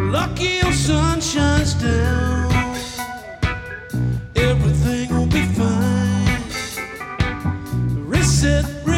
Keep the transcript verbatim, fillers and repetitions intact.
Lucky your sun shines down. Everything will be fine. Reset.